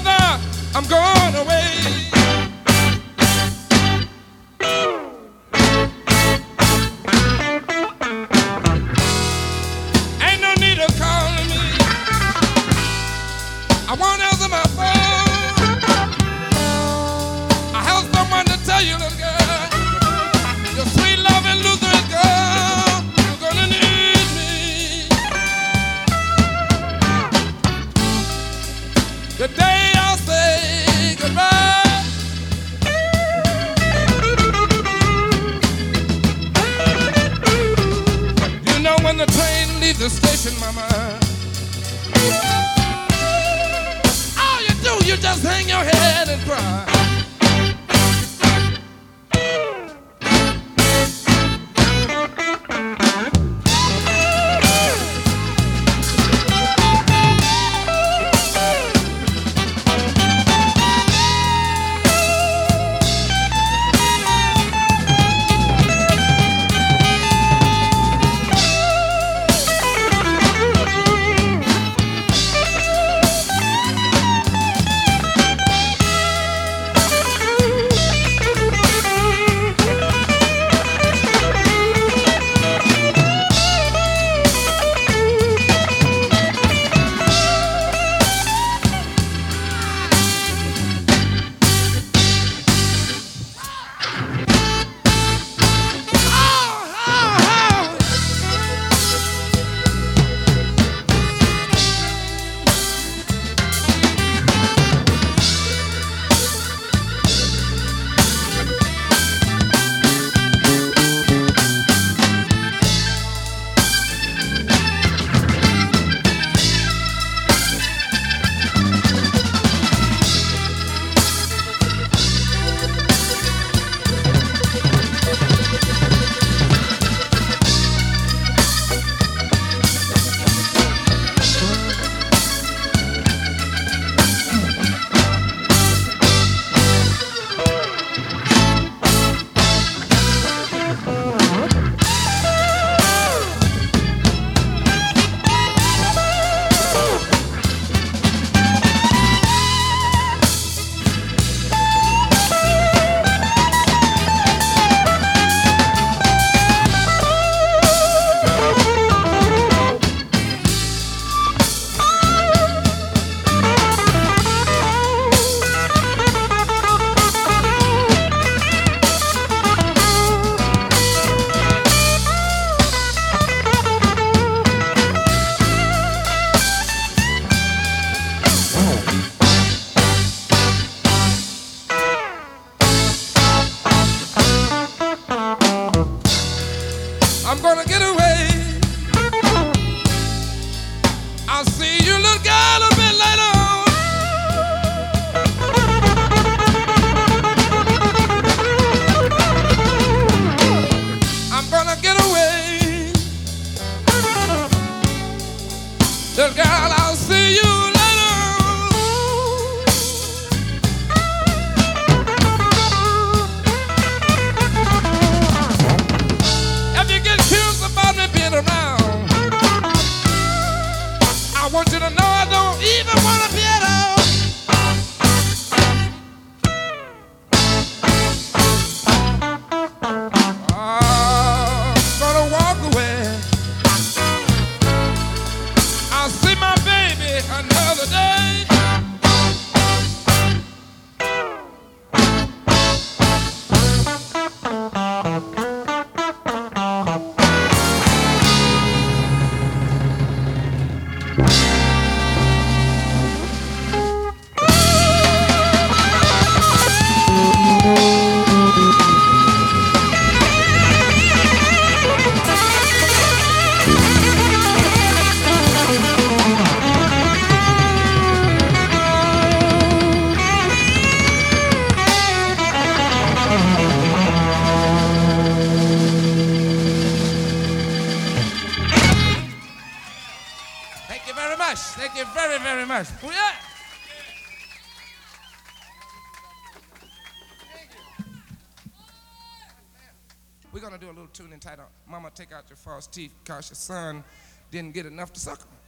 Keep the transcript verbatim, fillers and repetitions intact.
mother, I'm going away. Ain't no need of calling me. I won't answer my phone. I have someone to tell you, little girl, your sweet loving Lutheran girl, you're gonna need me. The day I'll say goodbye, you know when the train leaves the station, mama, all you do, you just hang your head and cry. I'm gonna get away. I'll see you, little girl, a bit later on. I'm gonna get away. Little girl, I'll see you later on. If you get curious about me being around, I want you to know I don't even want to be at all. I'm gonna walk away. I'll see my baby another day. Thank you very much. Thank you very, very much. Oh, yeah. We're going to do a little tune entitled Mama Take Out Your False Teeth because your son didn't get enough to suck 'em.